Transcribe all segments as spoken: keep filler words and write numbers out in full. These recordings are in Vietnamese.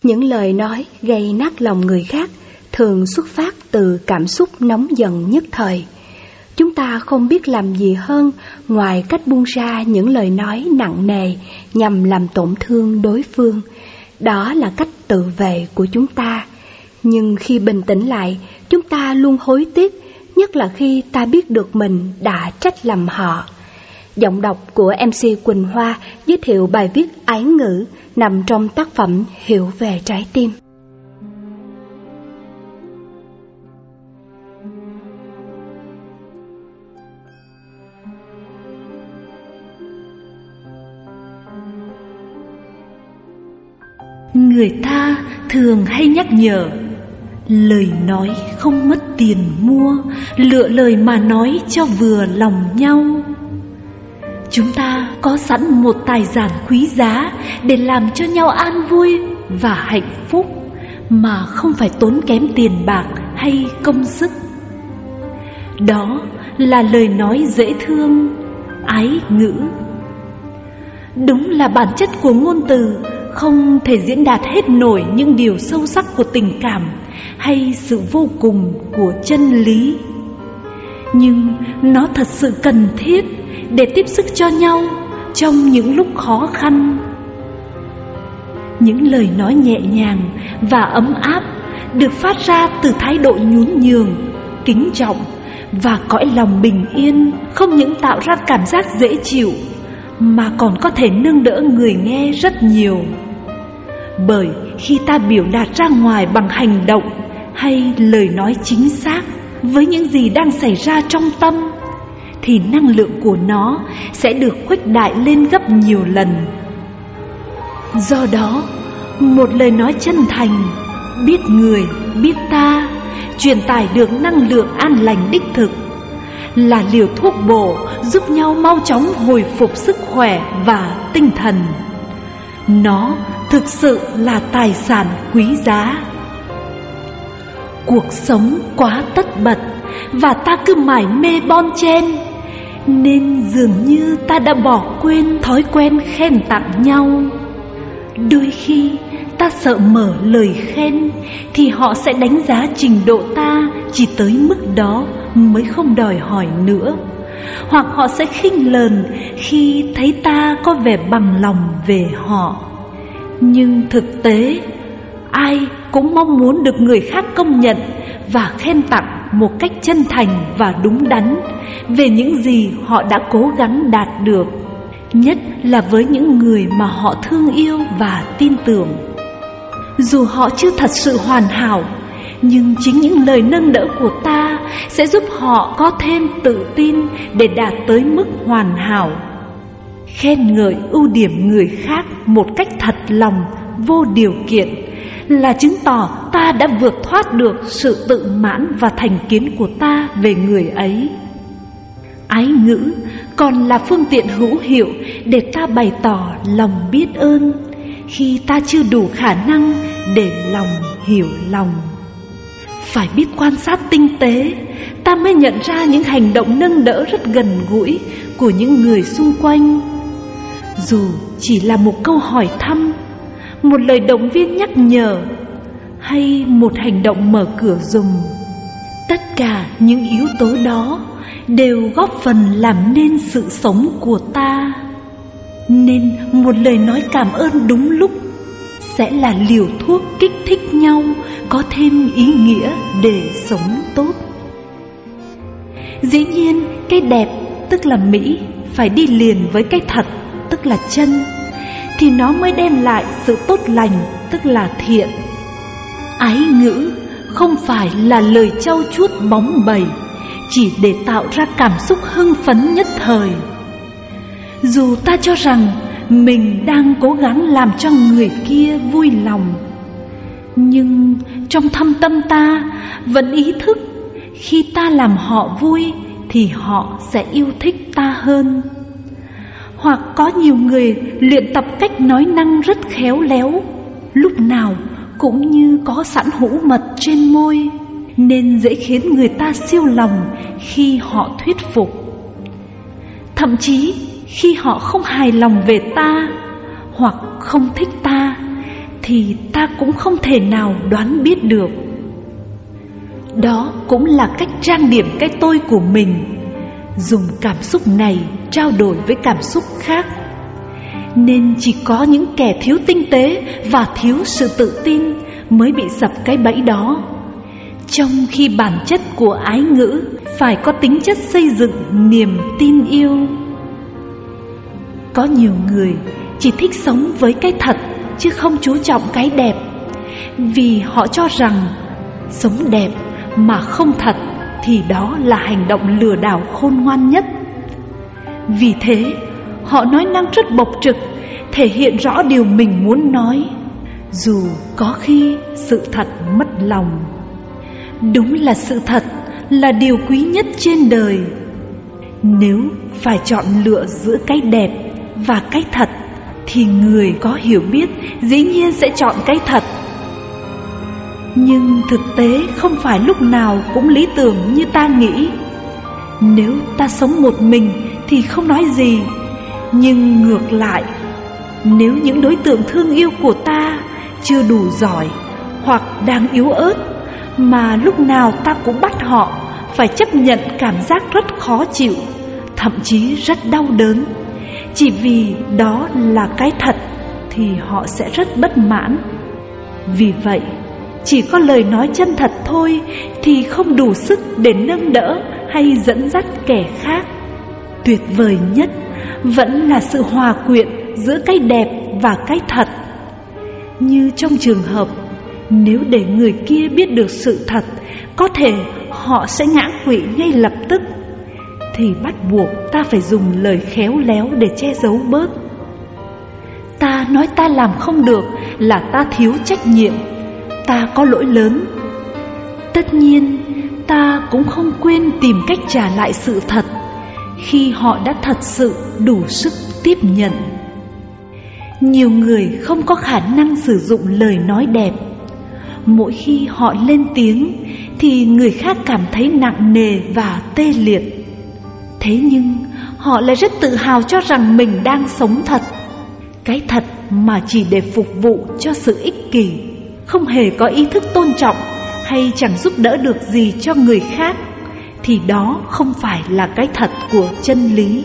Những lời nói gây nát lòng người khác thường xuất phát từ cảm xúc nóng giận nhất thời. Chúng ta không biết làm gì hơn ngoài cách buông ra những lời nói nặng nề nhằm làm tổn thương đối phương. Đó là cách tự vệ của chúng ta. Nhưng khi bình tĩnh lại, chúng ta luôn hối tiếc, nhất là khi ta biết được mình đã trách lầm họ. Giọng đọc của em xê Quỳnh Hoa giới thiệu bài viết Ái ngữ nằm trong tác phẩm Hiểu về trái tim. Người ta thường hay nhắc nhở, lời nói không mất tiền mua, lựa lời mà nói cho vừa lòng nhau. Chúng ta có sẵn một tài sản quý giá để làm cho nhau an vui và hạnh phúc, mà không phải tốn kém tiền bạc hay công sức. Đó là lời nói dễ thương, ái ngữ. Đúng là bản chất của ngôn từ không thể diễn đạt hết nổi những điều sâu sắc của tình cảm hay sự vô cùng của chân lý, nhưng nó thật sự cần thiết để tiếp sức cho nhau trong những lúc khó khăn. Những lời nói nhẹ nhàng và ấm áp được phát ra từ thái độ nhún nhường, kính trọng và cõi lòng bình yên, không những tạo ra cảm giác dễ chịu mà còn có thể nâng đỡ người nghe rất nhiều. Bởi khi ta biểu đạt ra ngoài bằng hành động hay lời nói chính xác với những gì đang xảy ra trong tâm, thì năng lượng của nó sẽ được khuếch đại lên gấp nhiều lần. Do đó, một lời nói chân thành, biết người, biết ta, truyền tải được năng lượng an lành đích thực, là liều thuốc bổ giúp nhau mau chóng hồi phục sức khỏe và tinh thần. Nó thực sự là tài sản quý giá. Cuộc sống quá tất bật và ta cứ mải mê bon chen, nên dường như ta đã bỏ quên thói quen khen tặng nhau. Đôi khi ta sợ mở lời khen thì họ sẽ đánh giá trình độ ta chỉ tới mức đó mới không đòi hỏi nữa, hoặc họ sẽ khinh lờn khi thấy ta có vẻ bằng lòng về họ. Nhưng thực tế, ai cũng mong muốn được người khác công nhận và khen tặng một cách chân thành và đúng đắn về những gì họ đã cố gắng đạt được, nhất là với những người mà họ thương yêu và tin tưởng. Dù họ chưa thật sự hoàn hảo, nhưng chính những lời nâng đỡ của ta sẽ giúp họ có thêm tự tin để đạt tới mức hoàn hảo. Khen ngợi ưu điểm người khác một cách thật lòng, vô điều kiện là chứng tỏ ta đã vượt thoát được sự tự mãn và thành kiến của ta về người ấy. Ái ngữ còn là phương tiện hữu hiệu để ta bày tỏ lòng biết ơn khi ta chưa đủ khả năng để lòng hiểu lòng. Phải biết quan sát tinh tế, ta mới nhận ra những hành động nâng đỡ rất gần gũi của những người xung quanh. Dù chỉ là một câu hỏi thăm, một lời động viên nhắc nhở, hay một hành động mở cửa giùm, tất cả những yếu tố đó đều góp phần làm nên sự sống của ta. Nên một lời nói cảm ơn đúng lúc sẽ là liều thuốc kích thích nhau có thêm ý nghĩa để sống tốt. Dĩ nhiên, cái đẹp tức là mỹ phải đi liền với cái thật tức là chân, thì nó mới đem lại sự tốt lành tức là thiện. Ái ngữ không phải là lời trau chuốt bóng bẩy chỉ để tạo ra cảm xúc hưng phấn nhất thời. Dù ta cho rằng mình đang cố gắng làm cho người kia vui lòng, nhưng trong thâm tâm ta vẫn ý thức khi ta làm họ vui thì họ sẽ yêu thích ta hơn. Hoặc có nhiều người luyện tập cách nói năng rất khéo léo, lúc nào cũng như có sẵn hũ mật trên môi, nên dễ khiến người ta siêu lòng khi họ thuyết phục. Thậm chí khi họ không hài lòng về ta hoặc không thích ta thì ta cũng không thể nào đoán biết được. Đó cũng là cách trang điểm cái tôi của mình, dùng cảm xúc này trao đổi với cảm xúc khác. Nên chỉ có những kẻ thiếu tinh tế và thiếu sự tự tin mới bị sập cái bẫy đó, trong khi bản chất của ái ngữ phải có tính chất xây dựng niềm tin yêu. Có nhiều người chỉ thích sống với cái thật chứ không chú trọng cái đẹp, vì họ cho rằng sống đẹp mà không thật thì đó là hành động lừa đảo khôn ngoan nhất. Vì thế họ nói năng rất bộc trực, thể hiện rõ điều mình muốn nói, dù có khi sự thật mất lòng. Đúng là sự thật là điều quý nhất trên đời. Nếu phải chọn lựa giữa cái đẹp và cái thật thì người có hiểu biết dĩ nhiên sẽ chọn cái thật. Nhưng thực tế không phải lúc nào cũng lý tưởng như ta nghĩ. Nếu ta sống một mình thì không nói gì, nhưng ngược lại, nếu những đối tượng thương yêu của ta chưa đủ giỏi hoặc đang yếu ớt, mà lúc nào ta cũng bắt họ phải chấp nhận cảm giác rất khó chịu, thậm chí rất đau đớn, chỉ vì đó là cái thật, thì họ sẽ rất bất mãn. Vì vậy, chỉ có lời nói chân thật thôi thì không đủ sức để nâng đỡ hay dẫn dắt kẻ khác. Tuyệt vời nhất vẫn là sự hòa quyện giữa cái đẹp và cái thật. Như trong trường hợp, nếu để người kia biết được sự thật, có thể họ sẽ ngã quỵ ngay lập tức, thì bắt buộc ta phải dùng lời khéo léo để che giấu bớt. Ta nói ta làm không được là ta thiếu trách nhiệm, ta có lỗi lớn. Tất nhiên, ta cũng không quên tìm cách trả lại sự thật khi họ đã thật sự đủ sức tiếp nhận. Nhiều người không có khả năng sử dụng lời nói đẹp. Mỗi khi họ lên tiếng thì người khác cảm thấy nặng nề và tê liệt. Thế nhưng họ lại rất tự hào cho rằng mình đang sống thật. Cái thật mà chỉ để phục vụ cho sự ích kỷ, không hề có ý thức tôn trọng hay chẳng giúp đỡ được gì cho người khác, thì đó không phải là cái thật của chân lý.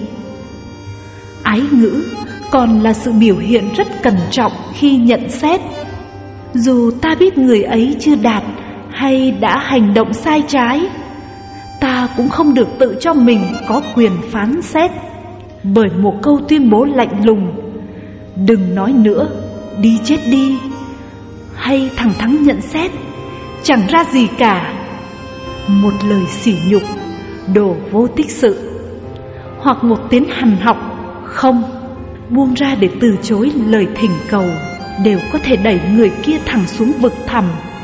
Ái ngữ còn là sự biểu hiện rất cẩn trọng khi nhận xét. Dù ta biết người ấy chưa đạt hay đã hành động sai trái, ta cũng không được tự cho mình có quyền phán xét bởi một câu tuyên bố lạnh lùng, đừng nói nữa, đi chết đi, hay thẳng thắn nhận xét, chẳng ra gì cả, một lời sỉ nhục, đồ vô tích sự, hoặc một tiếng hằn học, không, buông ra để từ chối lời thỉnh cầu, đều có thể đẩy người kia thẳng xuống vực thẳm.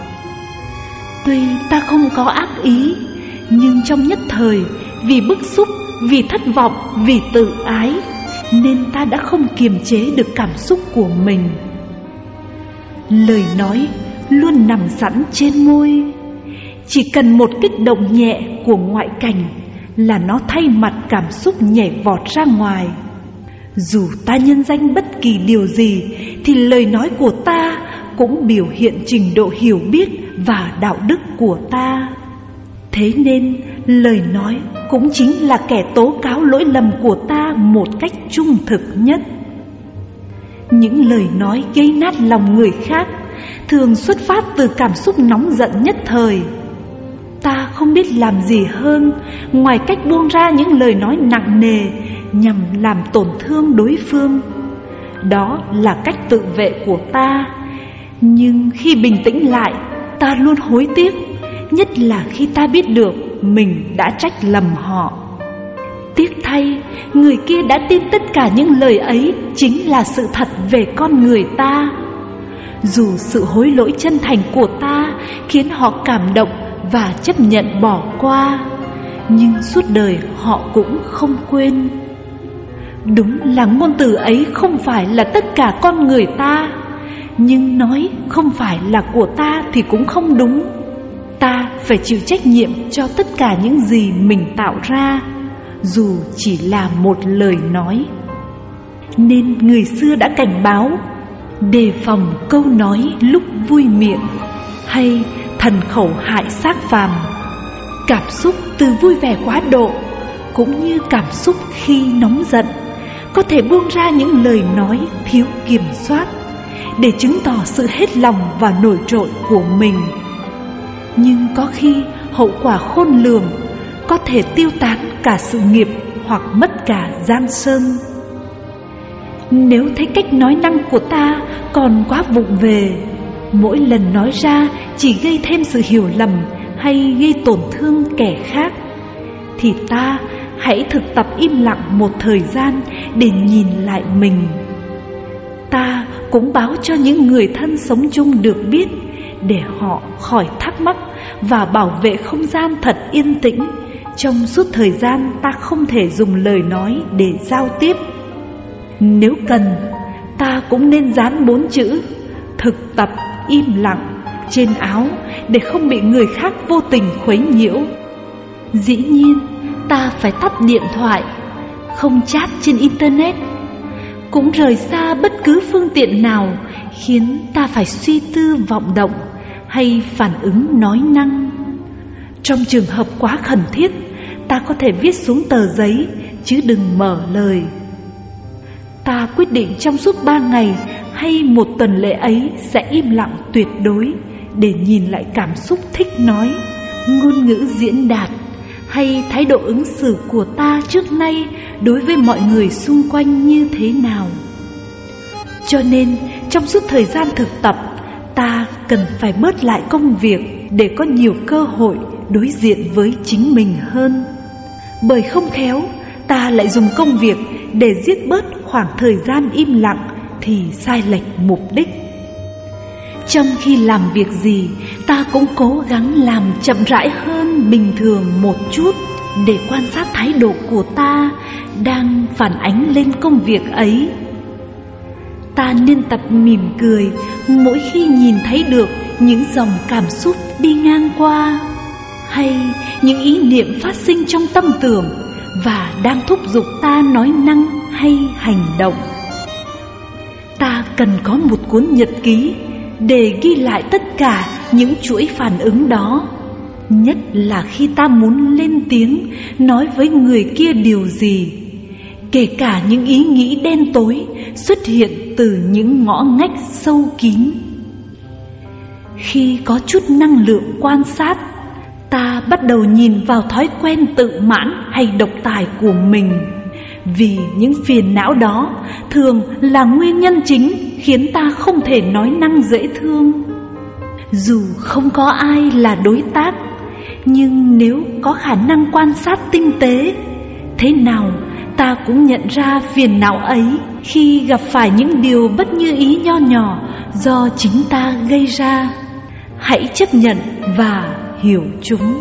Tuy ta không có ác ý, nhưng trong nhất thời, vì bức xúc, vì thất vọng, vì tự ái, nên ta đã không kiềm chế được cảm xúc của mình. Lời nói luôn nằm sẵn trên môi, chỉ cần một kích động nhẹ của ngoại cảnh là nó thay mặt cảm xúc nhảy vọt ra ngoài. Dù ta nhân danh bất kỳ điều gì thì lời nói của ta cũng biểu hiện trình độ hiểu biết và đạo đức của ta. Thế nên lời nói cũng chính là kẻ tố cáo lỗi lầm của ta một cách trung thực nhất. Những lời nói gây nát lòng người khác thường xuất phát từ cảm xúc nóng giận nhất thời. Ta không biết làm gì hơn ngoài cách buông ra những lời nói nặng nề nhằm làm tổn thương đối phương. Đó là cách tự vệ của ta. Nhưng khi bình tĩnh lại, ta luôn hối tiếc, nhất là khi ta biết được mình đã trách lầm họ. Tiếc thay, người kia đã tin tất cả những lời ấy chính là sự thật về con người ta. Dù sự hối lỗi chân thành của ta khiến họ cảm động và chấp nhận bỏ qua, nhưng suốt đời họ cũng không quên. Đúng là ngôn từ ấy không phải là tất cả con người ta, nhưng nói không phải là của ta thì cũng không đúng. Ta phải chịu trách nhiệm cho tất cả những gì mình tạo ra, dù chỉ là một lời nói. Nên người xưa đã cảnh báo, đề phòng câu nói lúc vui miệng hay thần khẩu hại xác phàm. Cảm xúc từ vui vẻ quá độ cũng như cảm xúc khi nóng giận có thể buông ra những lời nói thiếu kiểm soát để chứng tỏ sự hết lòng và nổi trội của mình. Nhưng có khi hậu quả khôn lường, có thể tiêu tán cả sự nghiệp hoặc mất cả giang sơn. Nếu thấy cách nói năng của ta còn quá vụng về, mỗi lần nói ra chỉ gây thêm sự hiểu lầm hay gây tổn thương kẻ khác, thì ta hãy thực tập im lặng một thời gian để nhìn lại mình. Ta cũng báo cho những người thân sống chung được biết, để họ khỏi thắc mắc và bảo vệ không gian thật yên tĩnh trong suốt thời gian ta không thể dùng lời nói để giao tiếp. Nếu cần, ta cũng nên dán bốn chữ thực tập im lặng trên áo để không bị người khác vô tình khuấy nhiễu. Dĩ nhiên, ta phải tắt điện thoại, không chat trên internet, cũng rời xa bất cứ phương tiện nào khiến ta phải suy tư vọng động hay phản ứng nói năng. Trong trường hợp quá khẩn thiết, ta có thể viết xuống tờ giấy chứ đừng mở lời. Ta quyết định trong suốt ba ngày hay một tuần lễ ấy sẽ im lặng tuyệt đối để nhìn lại cảm xúc thích nói, ngôn ngữ diễn đạt hay thái độ ứng xử của ta trước nay đối với mọi người xung quanh như thế nào. Cho nên trong suốt thời gian thực tập, ta cần phải bớt lại công việc để có nhiều cơ hội đối diện với chính mình hơn. Bởi không khéo, ta lại dùng công việc để giết bớt khoảng thời gian im lặng thì sai lệch mục đích. Trong khi làm việc gì, ta cũng cố gắng làm chậm rãi hơn bình thường một chút để quan sát thái độ của ta đang phản ánh lên công việc ấy. Ta nên tập mỉm cười mỗi khi nhìn thấy được những dòng cảm xúc đi ngang qua, hay những ý niệm phát sinh trong tâm tưởng và đang thúc giục ta nói năng hay hành động. Ta cần có một cuốn nhật ký để ghi lại tất cả những chuỗi phản ứng đó, nhất là khi ta muốn lên tiếng nói với người kia điều gì, kể cả những ý nghĩ đen tối xuất hiện từ những ngõ ngách sâu kín. Khi có chút năng lượng quan sát, ta bắt đầu nhìn vào thói quen tự mãn hay độc tài của mình, vì những phiền não đó thường là nguyên nhân chính khiến ta không thể nói năng dễ thương. Dù không có ai là đối tác, nhưng nếu có khả năng quan sát tinh tế, thế nào ta cũng nhận ra phiền não ấy khi gặp phải những điều bất như ý nho nhỏ do chính ta gây ra. Hãy chấp nhận và hiểu chúng.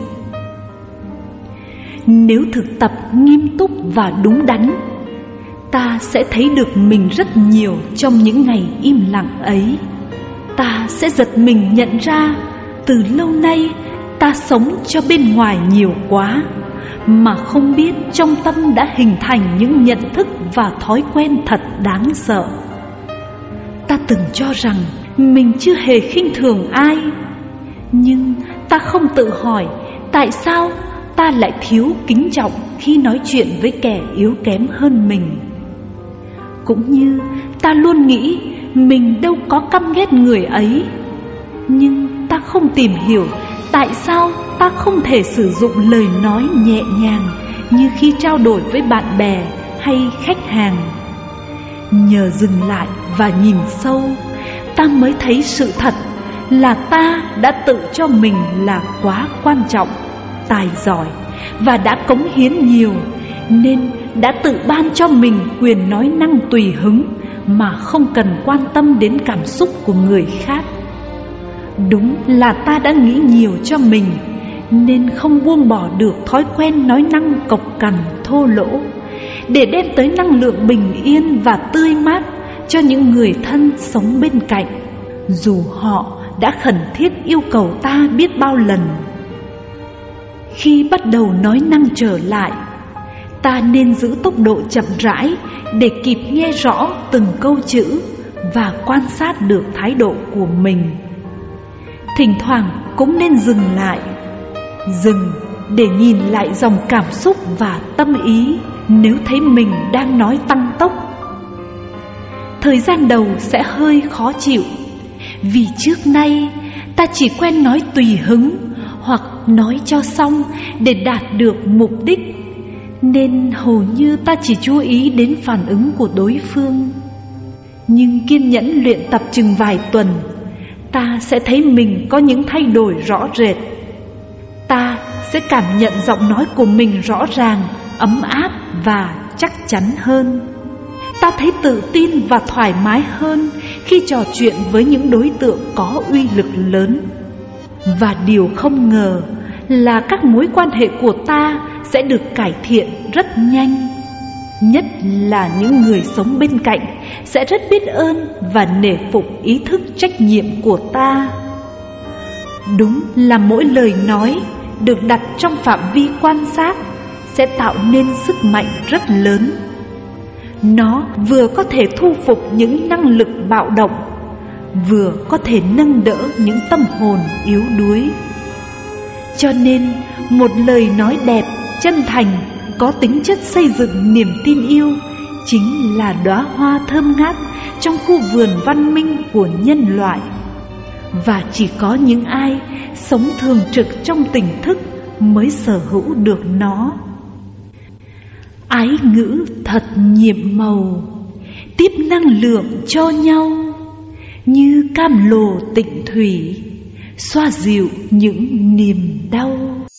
Nếu thực tập nghiêm túc và đúng đắn, ta sẽ thấy được mình rất nhiều trong những ngày im lặng ấy. Ta sẽ giật mình nhận ra từ lâu nay ta sống cho bên ngoài nhiều quá, mà không biết trong tâm đã hình thành những nhận thức và thói quen thật đáng sợ. Ta từng cho rằng mình chưa hề khinh thường ai, nhưng ta không tự hỏi tại sao ta lại thiếu kính trọng khi nói chuyện với kẻ yếu kém hơn mình. Cũng như ta luôn nghĩ mình đâu có căm ghét người ấy, nhưng ta không tìm hiểu tại sao ta không thể sử dụng lời nói nhẹ nhàng như khi trao đổi với bạn bè hay khách hàng. Nhờ dừng lại và nhìn sâu, ta mới thấy sự thật là ta đã tự cho mình là quá quan trọng, tài giỏi và đã cống hiến nhiều, nên đã tự ban cho mình quyền nói năng tùy hứng mà không cần quan tâm đến cảm xúc của người khác. Đúng là ta đã nghĩ nhiều cho mình, nên không buông bỏ được thói quen nói năng cộc cằn thô lỗ, để đem tới năng lượng bình yên và tươi mát cho những người thân sống bên cạnh, dù họ đã khẩn thiết yêu cầu ta biết bao lần. Khi bắt đầu nói năng trở lại, ta nên giữ tốc độ chậm rãi để kịp nghe rõ từng câu chữ và quan sát được thái độ của mình. Thỉnh thoảng cũng nên dừng lại, dừng để nhìn lại dòng cảm xúc và tâm ý nếu thấy mình đang nói tăng tốc. Thời gian đầu sẽ hơi khó chịu, vì trước nay ta chỉ quen nói tùy hứng hoặc nói cho xong để đạt được mục đích, nên hầu như ta chỉ chú ý đến phản ứng của đối phương. Nhưng kiên nhẫn luyện tập chừng vài tuần, ta sẽ thấy mình có những thay đổi rõ rệt. Ta sẽ cảm nhận giọng nói của mình rõ ràng, ấm áp và chắc chắn hơn. Ta thấy tự tin và thoải mái hơn khi trò chuyện với những đối tượng có uy lực lớn. Và điều không ngờ là các mối quan hệ của ta sẽ được cải thiện rất nhanh. Nhất là những người sống bên cạnh sẽ rất biết ơn và nể phục ý thức trách nhiệm của ta. Đúng là mỗi lời nói được đặt trong phạm vi quan sát sẽ tạo nên sức mạnh rất lớn. Nó vừa có thể thu phục những năng lực bạo động, vừa có thể nâng đỡ những tâm hồn yếu đuối. Cho nên một lời nói đẹp, chân thành, có tính chất xây dựng niềm tin yêu chính là đóa hoa thơm ngát trong khu vườn văn minh của nhân loại. Và chỉ có những ai sống thường trực trong tỉnh thức mới sở hữu được nó. Ái ngữ thật nhiệm màu, tiếp năng lượng cho nhau, như cam lồ tịnh thủy, xoa dịu những niềm đau.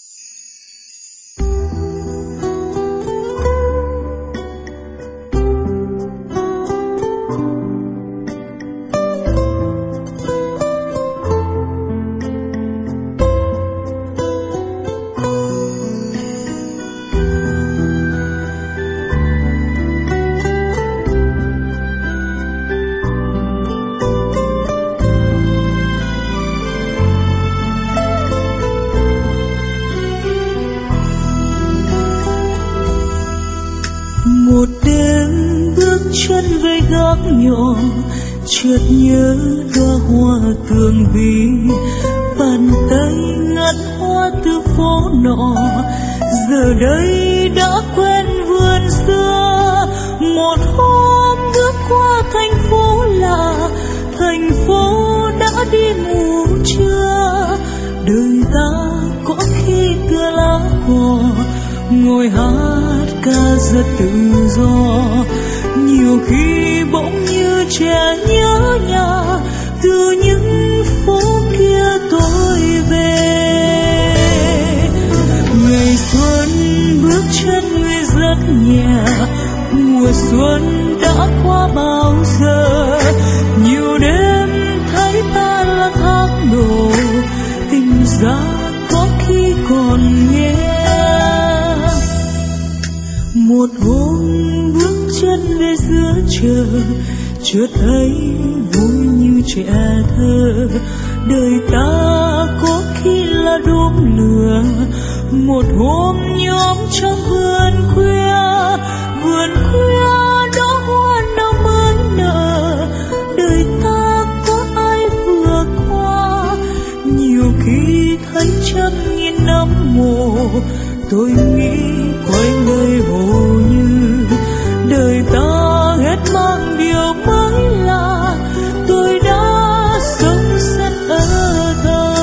Một đêm bước chân về gác nhỏ, chợt nhớ đóa hoa tường vi, bàn tay ngắt hoa từ phố nọ, giờ đây đã quen vườn xưa. Một hôm bước qua thành phố lạ, thành phố đã đi ngủ trưa, đời ta có khi tựa lá cỏ, ngồi hát ca rất tự do. Nhiều khi bỗng như trẻ nhớ nhà, từ những phố kia tôi về. Ngày xuân bước chân người rất nhẹ, mùa xuân đã qua bao giờ. Nhiều đêm thấy ta là thác đổ, tình ra có khi còn nghe. Một hôm bước chân về giữa trời, chợt thấy vui như trẻ thơ. Đời ta có khi là đốm lửa, một hôm nhóm trong vườn khuya. Vườn khuya đó hoa nào mới nở, đời ta có ai vừa qua. Nhiều khi thấy trăm nghìn năm mồ, tôi nghĩ quay người hồ như đời ta hết mang điều mới lạ. Tôi đã sống rất ở thơ,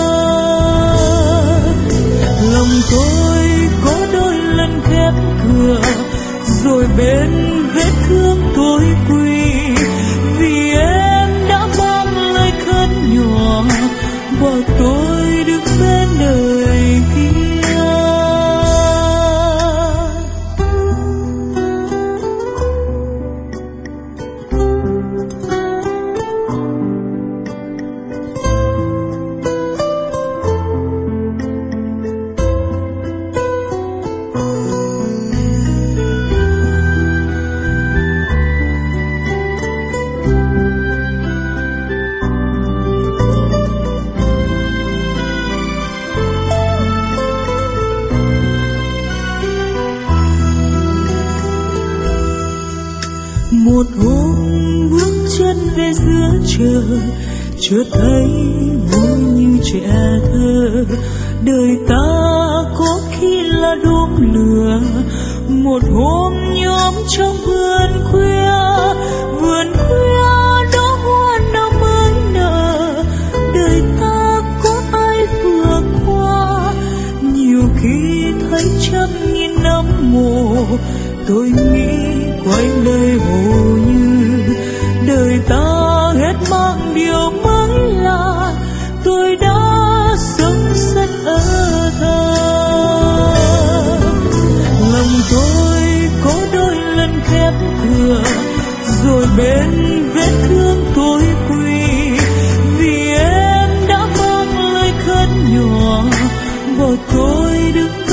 lòng tôi có đôi lần khép cửa, rồi bên vết thương tôi quỳ. Vì em đã mang lời khấn nhỏ, bỏ tôi đứng bên đời kia. chờ, chợt thấy vui như trẻ thơ. Đời ta có khi là đốm lửa, một hôm nhóm trong vườn khuya, vườn khuya đó hoa nào mới nở. Đời ta có ai vừa qua, nhiều khi thấy trăm nghìn năm mồ. Tôi nghĩ quanh đời hồ như đời ta hết mang điều mới lạ. Tôi đã sống rất ở thơ, lòng tôi có đôi lần khép cửa, rồi bên vết thương tôi quỳ. Vì em đã mang lời khấn nhỏ, bỏ tôi đứng